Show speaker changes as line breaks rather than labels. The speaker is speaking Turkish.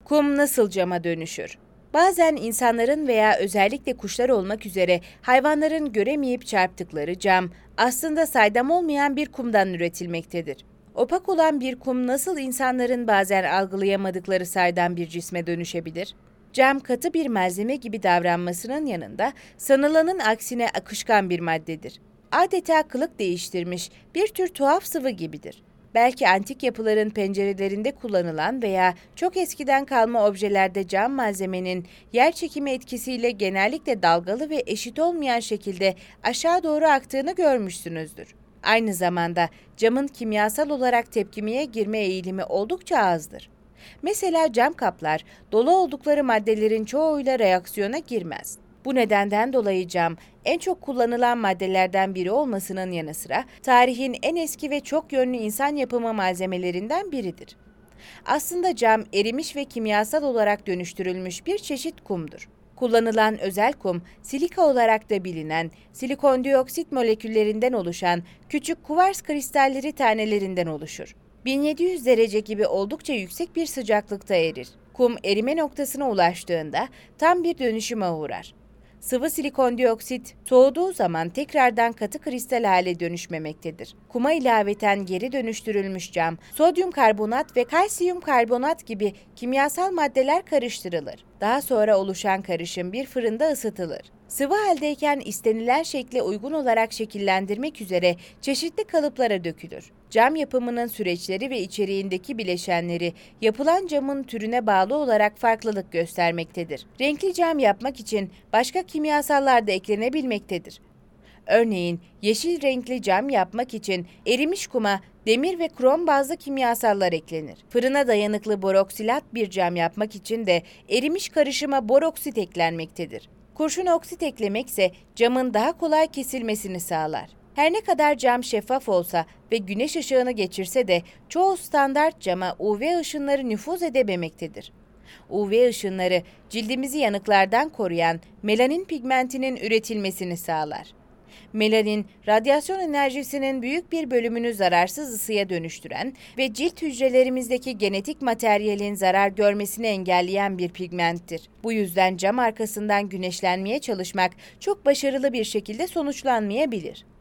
Kum nasıl cama dönüşür? Bazen insanların veya özellikle kuşlar olmak üzere hayvanların göremeyip çarptıkları cam aslında saydam olmayan bir kumdan üretilmektedir. Opak olan bir kum nasıl insanların bazen algılayamadıkları saydam bir cisme dönüşebilir? Cam katı bir malzeme gibi davranmasının yanında sanılanın aksine akışkan bir maddedir. Adeta kılık değiştirmiş bir tür tuhaf sıvı gibidir. Belki antik yapıların pencerelerinde kullanılan veya çok eskiden kalma objelerde cam malzemenin yer çekimi etkisiyle genellikle dalgalı ve eşit olmayan şekilde aşağı doğru aktığını görmüşsünüzdür. Aynı zamanda camın kimyasal olarak tepkimeye girme eğilimi oldukça azdır. Mesela cam kaplar dolu oldukları maddelerin çoğuyla reaksiyona girmez. Bu nedenden dolayı cam en çok kullanılan maddelerden biri olmasının yanı sıra tarihin en eski ve çok yönlü insan yapımı malzemelerinden biridir. Aslında cam erimiş ve kimyasal olarak dönüştürülmüş bir çeşit kumdur. Kullanılan özel kum, silika olarak da bilinen silikon-dioksit moleküllerinden oluşan küçük kuvars kristalleri tanelerinden oluşur. 1700 derece gibi oldukça yüksek bir sıcaklıkta erir. Kum erime noktasına ulaştığında tam bir dönüşüme uğrar. Sıvı silikon-dioksit soğuduğu zaman tekrardan katı kristal hale dönüşmemektedir. Kuma ilaveten geri dönüştürülmüş cam, sodyum karbonat ve kalsiyum karbonat gibi kimyasal maddeler karıştırılır. Daha sonra oluşan karışım bir fırında ısıtılır. Sıvı haldeyken istenilen şekle uygun olarak şekillendirmek üzere çeşitli kalıplara dökülür. Cam yapımının süreçleri ve içeriğindeki bileşenleri yapılan camın türüne bağlı olarak farklılık göstermektedir. Renkli cam yapmak için başka kimyasallar da eklenebilmektedir. Örneğin yeşil renkli cam yapmak için erimiş kuma demir ve krom bazlı kimyasallar eklenir. Fırına dayanıklı boroksilat bir cam yapmak için de erimiş karışıma boroksit eklenmektedir. Kurşun oksit eklemek ise camın daha kolay kesilmesini sağlar. Her ne kadar cam şeffaf olsa ve güneş ışığını geçirse de çoğu standart cama UV ışınları nüfuz edememektedir. UV ışınları cildimizi yanıklardan koruyan melanin pigmentinin üretilmesini sağlar. Melanin, radyasyon enerjisinin büyük bir bölümünü zararsız ısıya dönüştüren ve cilt hücrelerimizdeki genetik materyalin zarar görmesini engelleyen bir pigmenttir. Bu yüzden cam arkasından güneşlenmeye çalışmak çok başarılı bir şekilde sonuçlanmayabilir.